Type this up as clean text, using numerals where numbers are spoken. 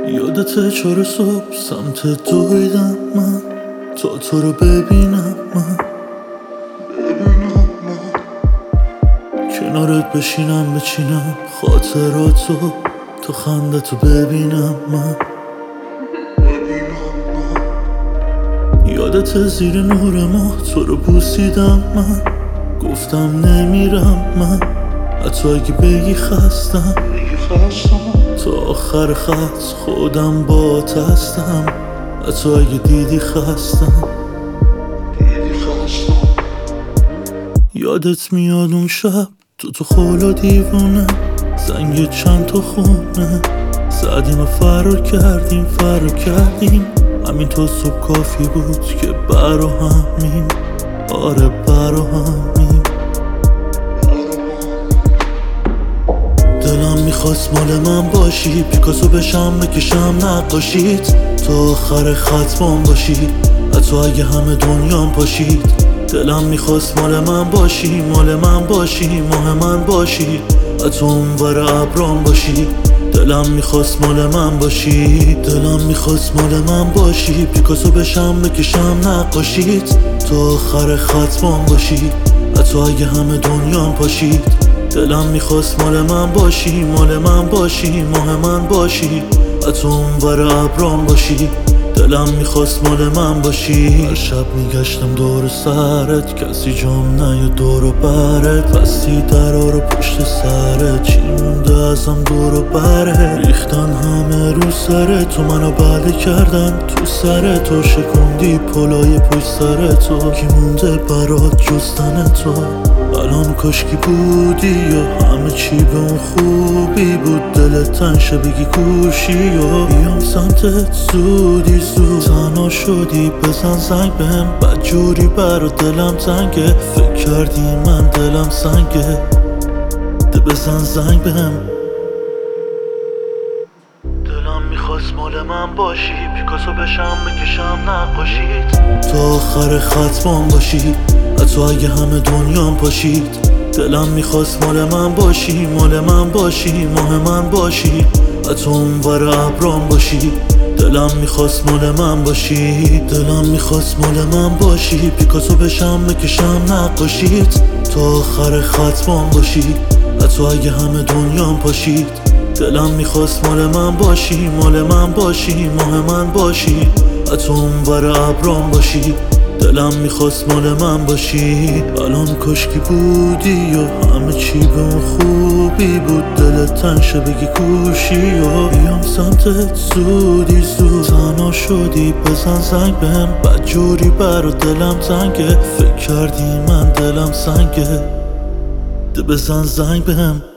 یادت چهار صبح سمت دویدم من تا تو رو ببینم من کنارت بشینم بچینم خاطراتو تا خندتو ببینم من یادت زیر نور ماه تو رو بوسیدم من گفتم نمیرم من حتی اگه بگی خستم تا آخر خط خودم بات هستم حتی اگه دیدی خستم یادت میاد اون شب تو خولا دیوونه زنگ چند تا خونه زدیم و فرار کردیم همین تو صبح کافی بود که برا همیم آره برا همیم دلم میخواست مال من باشی پیکاسو بشم بکشم نقاشیت تو آخر ختمم باشی حتی اگه همه دنیام پاشید دلم میخواست مال من باشی ماه من باشی حتی اونور ابرام باشی دلم میخواست مال من باشی پیکاسو بشم بکشم نقاشیت تو آخر ختمم باشی حتی اگه همه دنیام پاشید دلم میخواست مال من باشی ماه من باشی حتی اونور ابرام باشی دلم میخواست مال من باشی هر شب میگشتم دور سرت کسی جام نه دور و برت بستی درا رو پشت سرت چی مونده ازم دور و بره ریختن همه رو سرت تو منو بله کردن تو سرت تو شکوندی پلای پشت سرتو کی مونده برات جستن تو الان کاشکی بودی یا همه چی به اون خوبی بود دلت تنشه بگی کوشی یا بیام سمتت زودی زود تنها شدی بزن زنگ بهم بدجوری برا دلم تنگه فکر کردی من دلم سنگه ده بزن زنگ بهم دلم میخواست مال من باشی پیکاسو بشم بکشم نقاشیت تو آخر ختمم باشی حتی اگه همه دنیام پاشید دلم میخواست مال من باشی ماه من باشی حتی اونور ابرام باشی دلم میخواست مال من باشی پیکاسو بشم بکشم نقاشیت تو آخر ختمم باشی حتی اگه همه دنیام پاشید دلم میخواست مال من باشی ماه من باشی حتی اونور ابرام باشی دلم میخواست مال من باشی الان کاشکی بودی یا همه چی به اون خوبی بود دلت تنشه بگی کوشی یا بیام سمتت زودی زود تنها شدی بزن زنگ بهم بدجوری برا دلم تنگه فکر کردی من دلم سنگه ده بزن زنگ بهم